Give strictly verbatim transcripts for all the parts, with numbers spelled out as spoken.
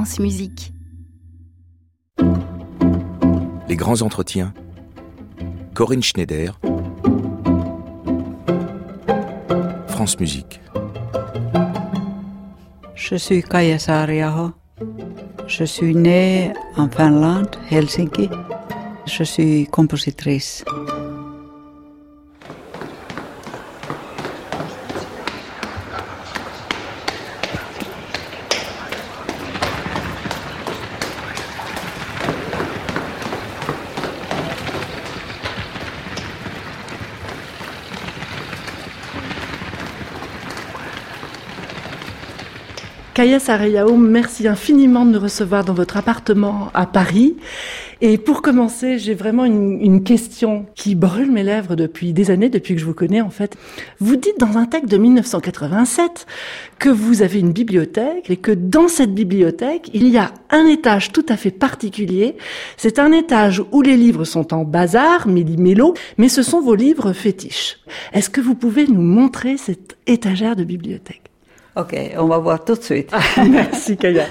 France Musique. Les grands entretiens. Corinne Schneider. France Musique. Je suis Kaija Saariaho. Je suis née en Finlande, Helsinki. Je suis compositrice. Kaija Saariaho, merci infiniment de nous recevoir dans votre appartement à Paris. Et pour commencer, j'ai vraiment une, une question qui brûle mes lèvres depuis des années, depuis que je vous connais en fait. Vous dites dans un texte de dix-neuf cent quatre-vingt-sept que vous avez une bibliothèque et que dans cette bibliothèque, il y a un étage tout à fait particulier. C'est un étage où les livres sont en bazar, méli-mélo, mais ce sont vos livres fétiches. Est-ce que vous pouvez nous montrer cette étagère de bibliothèque ? Ok, on va voir tout de suite. Ah, merci Kaija.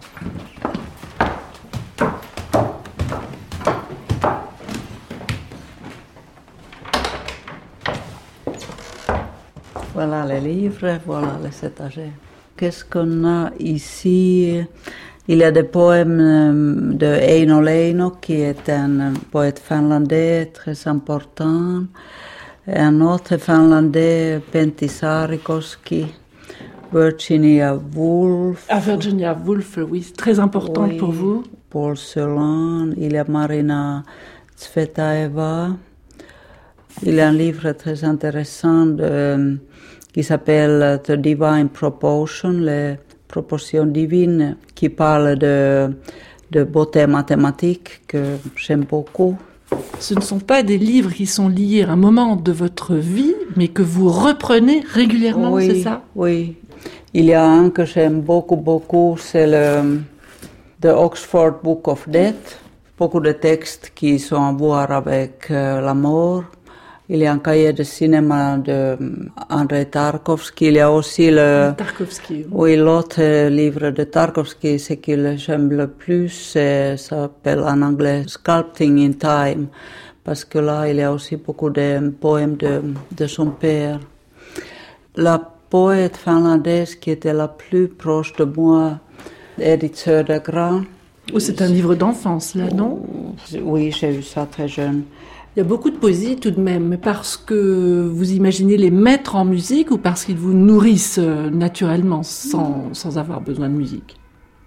Voilà les livres, voilà les étagères. Qu'est-ce qu'on a ici? Il y a des poèmes de Eino Leino, qui est un poète finlandais très important. Et un autre finlandais, Pentti Saarikoski. Virginia Woolf. Ah, Virginia Woolf, oui, c'est très important oui, pour vous. Paul Celan, il y a Marina Tsvetaeva. Il y a un livre très intéressant de, qui s'appelle The Divine Proportion, les proportions divines, qui parle de, de beauté mathématique, que j'aime beaucoup. Ce ne sont pas des livres qui sont liés à un moment de votre vie, mais que vous reprenez régulièrement, oui, c'est ça? Oui. Il y a un que j'aime beaucoup, beaucoup, c'est le The Oxford Book of Death. Beaucoup de textes qui sont à voir avec euh, la mort. Il y a un cahier de cinéma de Andrei Tarkovsky. Il y a aussi le... Tarkovsky. Oui, l'autre livre de Tarkovsky, ce que j'aime le plus, c'est, ça s'appelle en anglais Sculpting in Time. Parce que là, il y a aussi beaucoup de poèmes de, de son père. La poète finlandaise qui était la plus proche de moi, Edith Södergran. Oh, c'est un livre d'enfance, là, non? Oui, j'ai eu ça très jeune. Il y a beaucoup de poésie tout de même, mais parce que vous imaginez les mettre en musique ou parce qu'ils vous nourrissent naturellement sans, sans avoir besoin de musique?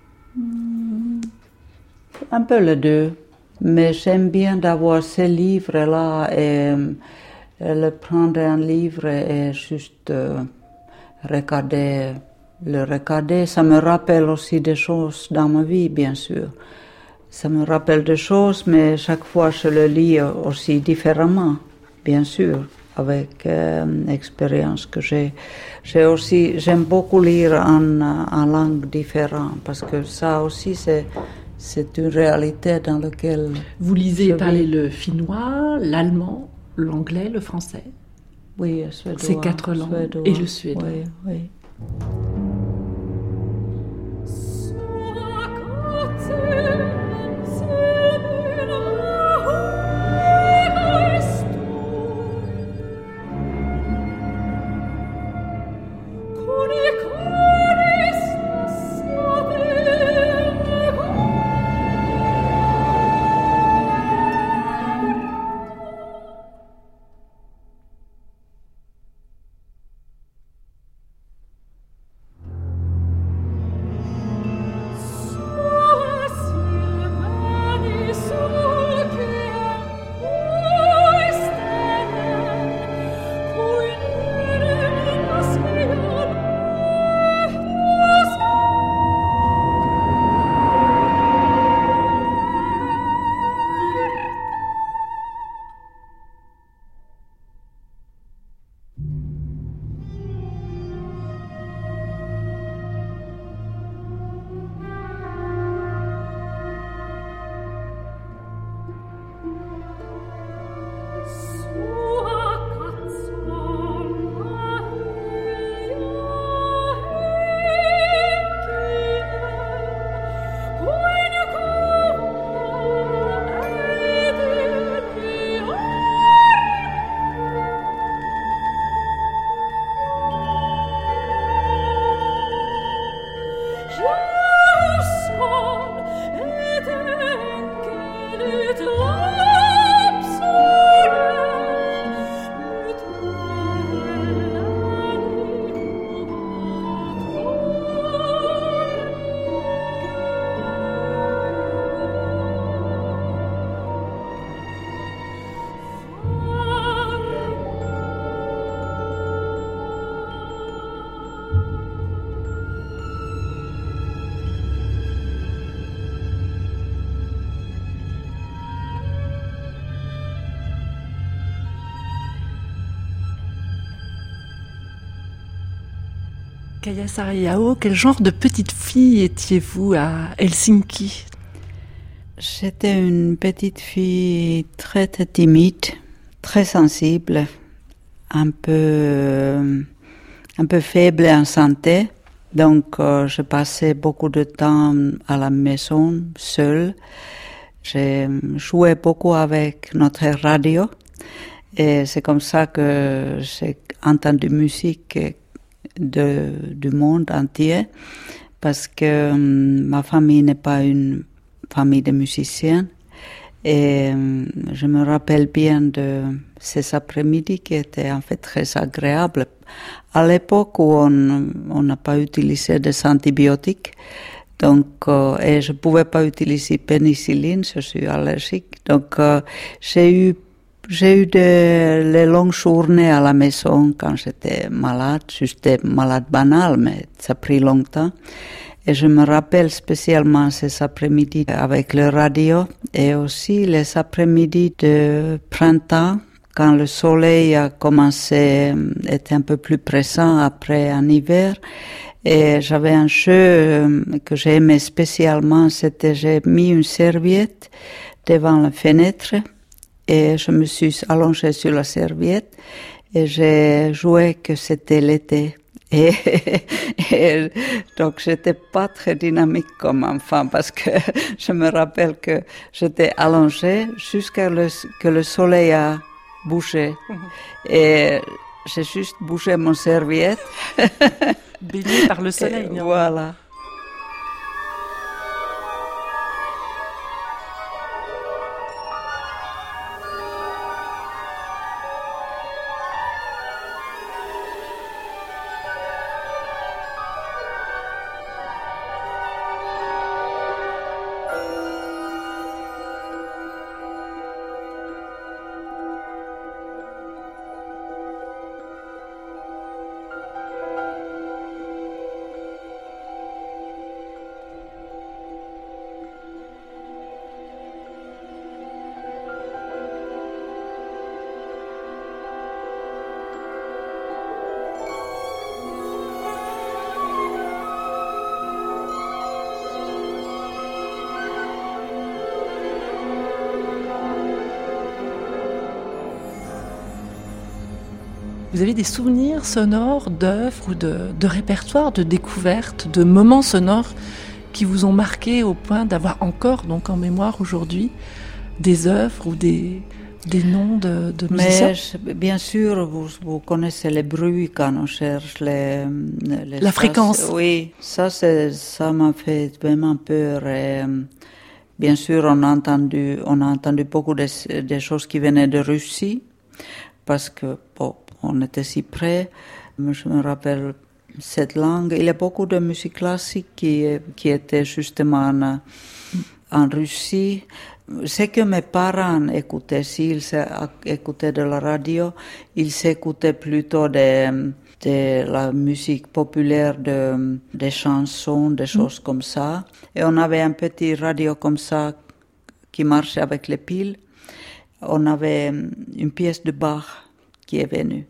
Un peu les deux, mais j'aime bien d'avoir ces livres-là et, et le prendre un livre et juste euh, regarder, le regarder. Ça me rappelle aussi des choses dans ma vie, bien sûr. Ça me rappelle des choses, mais chaque fois je le lis aussi différemment, bien sûr, avec euh, l'expérience que j'ai. J'ai aussi, j'aime beaucoup lire en, en langue différente, parce que ça aussi c'est, c'est une réalité dans laquelle... Vous lisez et parlez le finnois, l'allemand, l'anglais, le français? Oui, le suédois. Ces quatre langues. Suédois. Et le suédois. Oui, oui. Kaija Saariaho, quel genre de petite fille étiez-vous à Helsinki? J'étais une petite fille très, très timide, très sensible, un peu, un peu faible en santé. Donc, euh, je passais beaucoup de temps à la maison, seule. J'ai joué beaucoup avec notre radio. Et c'est comme ça que j'ai entendu musique de, du monde entier. Parce que um, ma famille n'est pas une famille de musiciens. Et um, je me rappelle bien de ces après-midi qui étaient en fait très agréables. À l'époque où on n'a pas utilisé des antibiotiques, donc, euh, et je ne pouvais pas utiliser pénicilline, je suis allergique. Donc, euh, j'ai eu, j'ai eu des les longues journées à la maison quand j'étais malade, juste malade banal, mais ça a pris longtemps. Et je me rappelle spécialement ces après-midi avec le radio et aussi les après-midi de printemps, quand le soleil a commencé, était un peu plus présent après un hiver. Et j'avais un jeu que j'aimais spécialement, c'était j'ai mis une serviette devant la fenêtre et je me suis allongée sur la serviette et j'ai joué que c'était l'été. Et, et donc j'étais pas très dynamique comme enfant parce que je me rappelle que j'étais allongée jusqu'à le, que le soleil a bougé. Et j'ai juste bougé mon serviette. Baigné par le soleil, et non? Voilà. Vous avez des souvenirs sonores d'œuvres ou de, de répertoires, de découvertes, de moments sonores qui vous ont marqué au point d'avoir encore donc en mémoire aujourd'hui des œuvres ou des, des noms de, de musiciens? Mais bien sûr, vous, vous connaissez les bruits quand on cherche les... les La fréquence. Ça, oui, ça, c'est, ça m'a fait vraiment peur. Et, bien sûr, on a entendu, on a entendu beaucoup de, de choses qui venaient de Russie, parce que bon, on était si près. Je me rappelle cette langue. Il y a beaucoup de musique classique qui, qui était justement en, en Russie. Ce que mes parents écoutaient, s'ils écoutaient de la radio, ils écoutaient plutôt de, de la musique populaire, de, des chansons, des choses mmh. comme ça. Et on avait un petit radio comme ça qui marchait avec les piles. On avait une pièce de Bach qui est venue.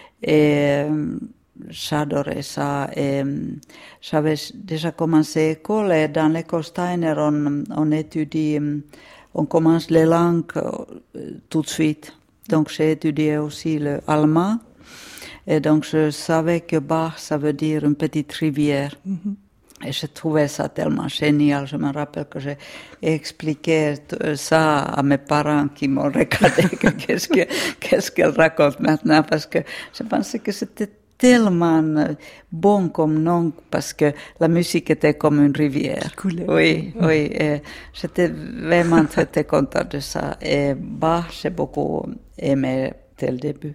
Et j'adorais ça. Et j'avais déjà commencé l'école et dans l'école Steiner, on, on étudie, on commence les langues tout de suite. Donc j'ai étudié aussi l'allemand. Et donc je savais que Bach, ça veut dire une petite rivière. Mm-hmm. Et je trouvais ça tellement génial. Je me rappelle que j'ai expliqué ça à mes parents qui m'ont regardé. qu'est-ce, que, qu'est-ce qu'elle raconte maintenant? Parce que je pensais que c'était tellement bon comme nom, parce que la musique était comme une rivière. Cool. Oui, oui. Et j'étais vraiment très, très contente de ça. Et Bach, j'ai beaucoup aimé dès le début.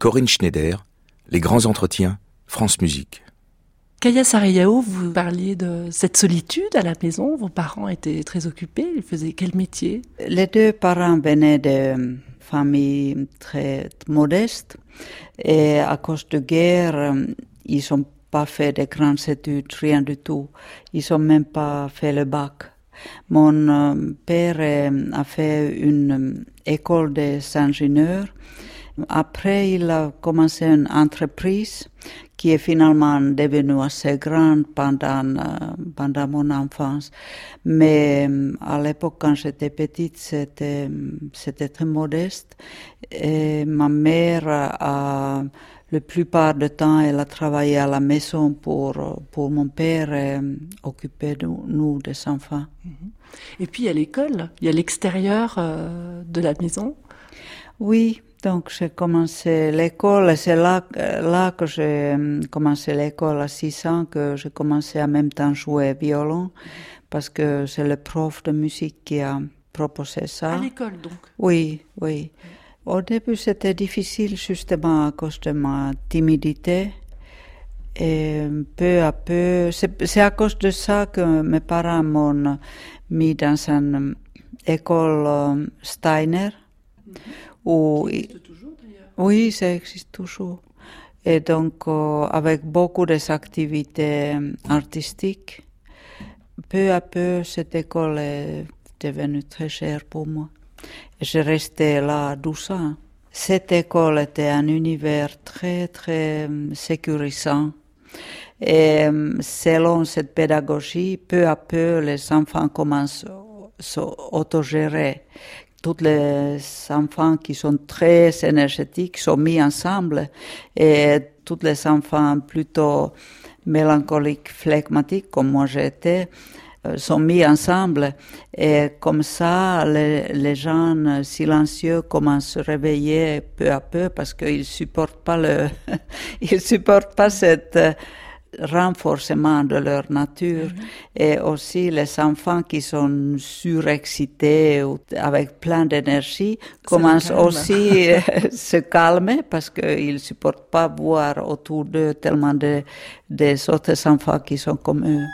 Corinne Schneider, Les grands entretiens, France Musique. Kaya Sarayao, vous parliez de cette solitude à la maison. Vos parents étaient très occupés. Ils faisaient quel métier? Les deux parents venaient de familles très modestes et à cause de guerre, ils n'ont pas fait de grandes études, rien du tout. Ils n'ont même pas fait le bac. Mon père a fait une école des ingénieurs. Après, il a commencé une entreprise qui est finalement devenue assez grande pendant, pendant mon enfance. Mais à l'époque, quand j'étais petite, c'était, c'était très modeste. Et ma mère, a, la plupart du temps, elle a travaillé à la maison pour, pour mon père et occupé de nous, des enfants. Et puis, il y a l'école, il y a l'extérieur euh, de la maison. Oui. Donc j'ai commencé l'école et c'est là, là que j'ai commencé l'école à six ans que j'ai commencé en même temps jouer violon parce que c'est le prof de musique qui a proposé ça. À l'école donc? Oui, oui. Au début c'était difficile justement à cause de ma timidité et peu à peu, c'est, c'est à cause de ça que mes parents m'ont mis dans une école Steiner. Mm-hmm. Où, ça existe toujours d'ailleurs. Oui, ça existe toujours. Et donc, euh, avec beaucoup d'activités artistiques, peu à peu, cette école est devenue très chère pour moi. Et je restais là douze ans. Cette école était un univers très, très sécurisant. Et selon cette pédagogie, peu à peu, les enfants commencent à s'autogérer. Tous les enfants qui sont très énergétiques sont mis ensemble et tous les enfants plutôt mélancoliques, flegmatiques, comme moi j'étais, sont mis ensemble. Et comme ça, les, les gens silencieux commencent à se réveiller peu à peu parce qu'ils supportent pas le, ils supportent pas cette renforcement de leur nature. Mm-hmm. Et aussi les enfants qui sont surexcités ou avec plein d'énergie commencent aussi à se calmer parce qu'ils ne supportent pas voir autour d'eux tellement de, des autres enfants qui sont comme eux.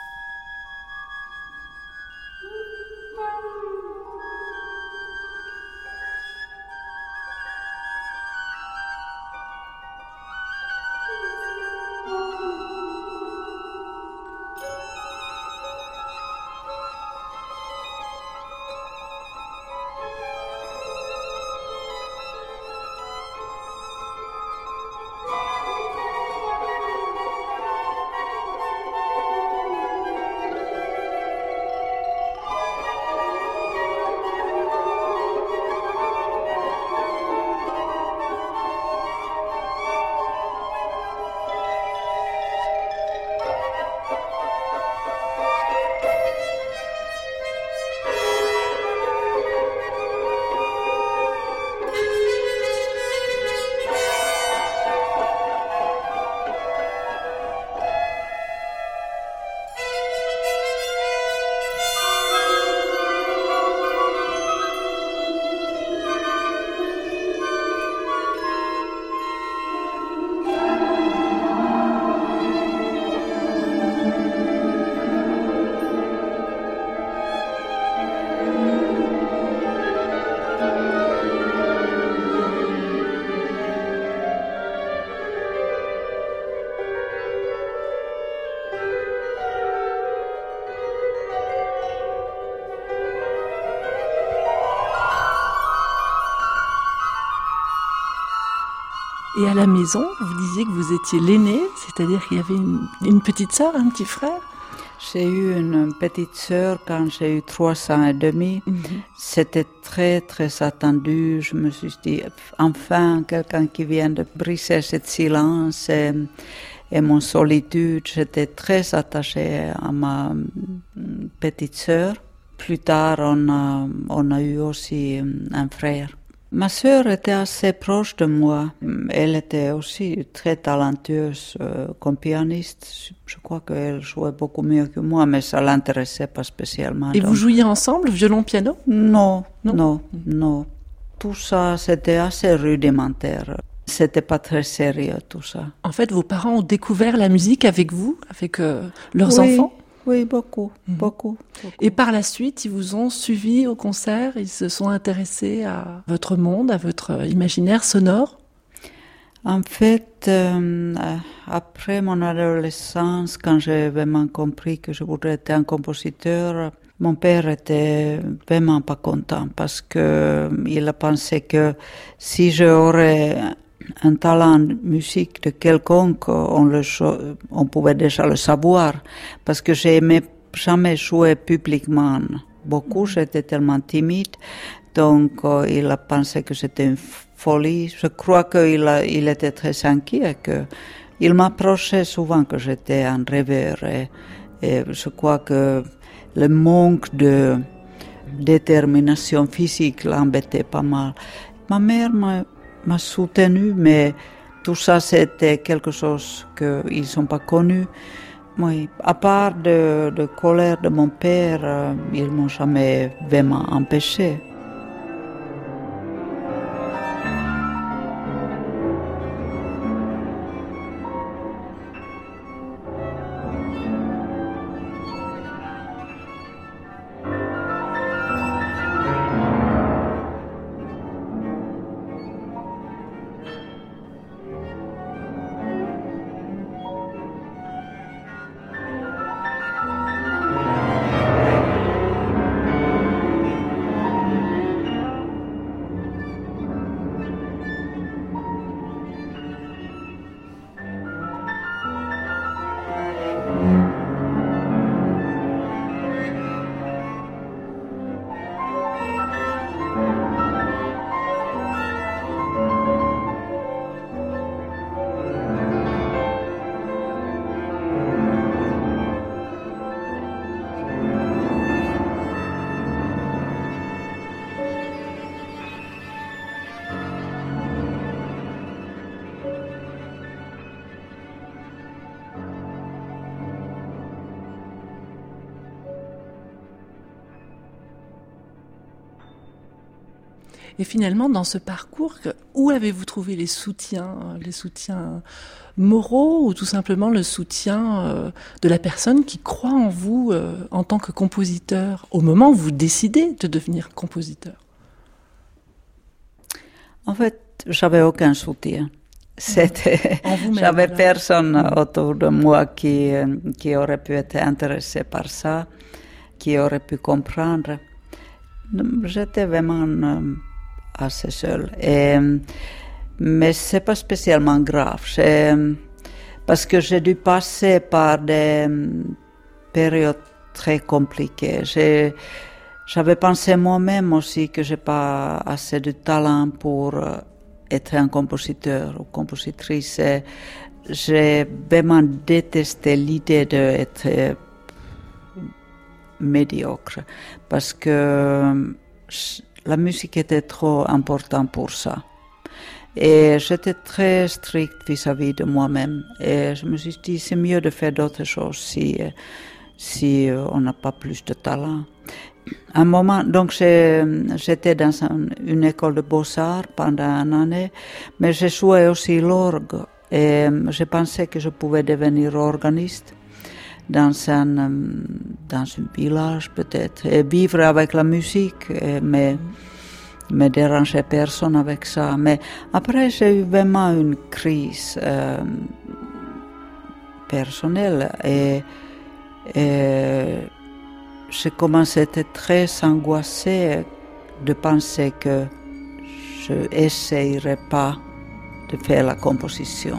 Et à la maison, vous disiez que vous étiez l'aîné, c'est-à-dire qu'il y avait une, une petite sœur, un petit frère? J'ai eu une petite sœur quand j'ai eu trois ans et demi. Mm-hmm. C'était très, très attendu. Je me suis dit, enfin, quelqu'un qui vient de briser ce silence et, et mon solitude. J'étais très attachée à ma petite sœur. Plus tard, on a, on a eu aussi un frère. Ma sœur était assez proche de moi. Elle était aussi très talentueuse euh, comme pianiste. Je crois qu'elle jouait beaucoup mieux que moi, mais ça ne l'intéressait pas spécialement. Et donc... vous jouiez ensemble, violon-piano? Non, non, non, non. Tout ça, c'était assez rudimentaire. C'était pas très sérieux tout ça. En fait, vos parents ont découvert la musique avec vous, avec euh, leurs oui, enfants? Oui, beaucoup, mmh. beaucoup, beaucoup. Et par la suite, ils vous ont suivi au concert, ils se sont intéressés à votre monde, à votre imaginaire sonore? En fait, euh, après mon adolescence, quand j'ai vraiment compris que je voudrais être un compositeur, mon père était vraiment pas content parce que il a pensé que si j'aurais un talent de musique de quelconque, on, le, on pouvait déjà le savoir, parce que j'aimais jamais jouer publiquement beaucoup, j'étais tellement timide, donc euh, il a pensé que c'était une folie. Je crois qu'il a, il était très inquiet, que il m'approchait souvent que j'étais un rêveur, et, et je crois que le manque de détermination physique l'embêtait pas mal. Ma mère m'a m'a soutenu, mais tout ça c'était quelque chose qu'ils n'ont pas connu. Oui, à part de, de colère de mon père, euh, ils m'ont jamais vraiment empêché. Et finalement, dans ce parcours, où avez-vous trouvé les soutiens, les soutiens moraux ou tout simplement le soutien de la personne qui croit en vous en tant que compositeur, au moment où vous décidez de devenir compositeur? En fait, j'avais aucun soutien. C'était, j'avais voilà. personne autour de moi qui, qui aurait pu être intéressé par ça, qui aurait pu comprendre. J'étais vraiment assez seule. Et, mais c'est pas spécialement grave. C'est, parce que j'ai dû passer par des périodes très compliquées. J'ai, j'avais pensé moi-même aussi que j'ai pas assez de talent pour être un compositeur ou compositrice. Et j'ai vraiment détesté l'idée d'être médiocre parce que la musique était trop importante pour ça. Et j'étais très stricte vis-à-vis de moi-même. Et je me suis dit, c'est mieux de faire d'autres choses si, si on n'a pas plus de talent. À un moment, donc j'ai, j'étais dans un, une école de beaux-arts pendant une année, mais j'ai joué aussi l'orgue. Et je pensais que je pouvais devenir organiste dans un, dans un village peut-être, et vivre avec la musique, et me, me déranger personne avec ça. Mais après, j'ai eu vraiment une crise euh, personnelle, et, et j'ai commencé à être très angoissée de penser que je n'essayerais pas de faire la composition.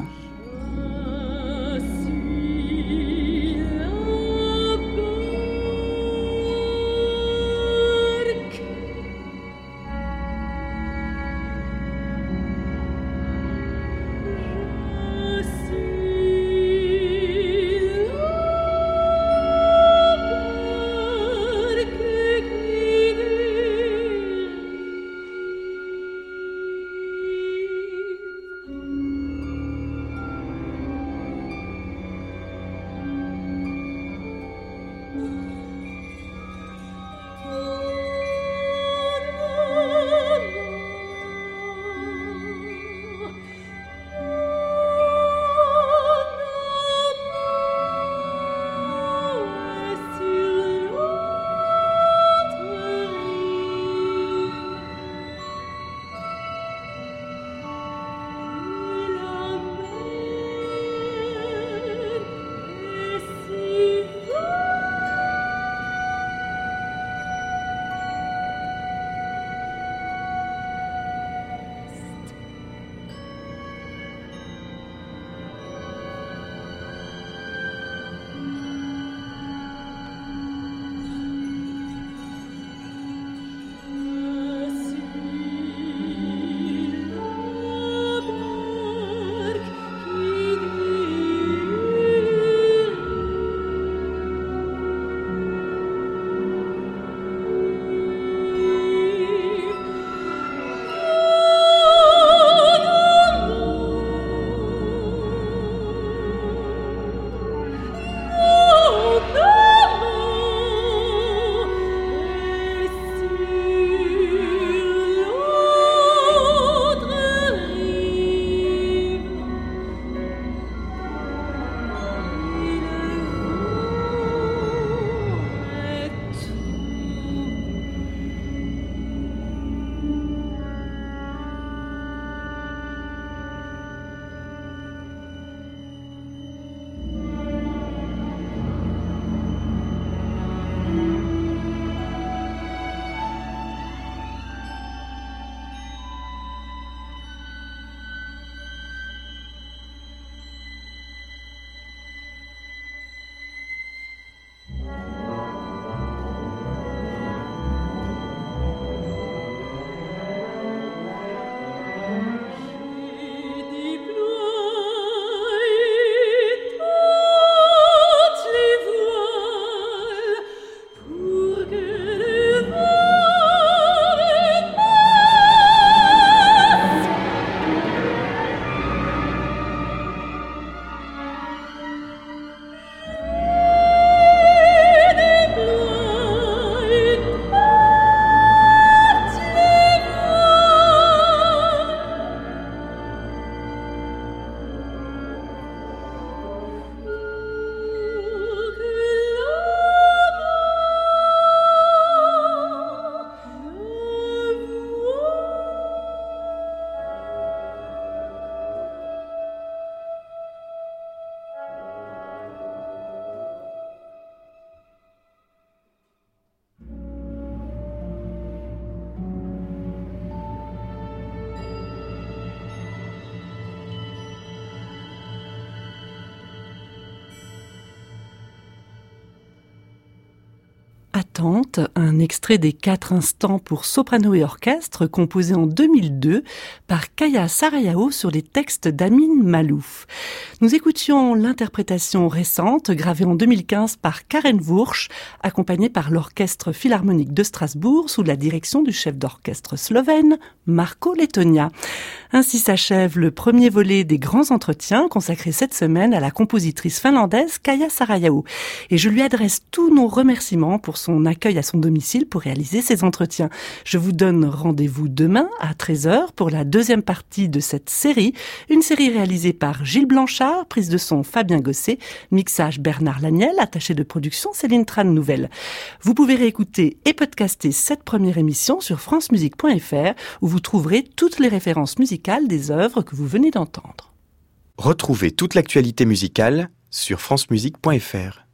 Attente, un extrait des quatre instants pour soprano et orchestre composé en deux mille deux par Kaya Sarayao sur les textes d'Amin Malouf. Nous écoutions l'interprétation récente gravée en deux mille quinze par Karen Wursch, accompagnée par l'Orchestre Philharmonique de Strasbourg sous la direction du chef d'orchestre slovène Marko Letonia. Ainsi s'achève le premier volet des grands entretiens consacrés cette semaine à la compositrice finlandaise Kaya Sarayao. Et je lui adresse tous nos remerciements pour son accueil à son domicile pour réaliser ces entretiens. Je vous donne rendez-vous demain à treize heures pour la deuxième partie de cette série, une série réalisée par Gilles Blanchard, prise de son Fabien Gosset, mixage Bernard Laniel, attaché de production Céline Tran-Nouvelle. Vous pouvez réécouter et podcaster cette première émission sur francemusique point f r où vous trouverez toutes les références musicales des œuvres que vous venez d'entendre. Retrouvez toute l'actualité musicale sur francemusique point f r.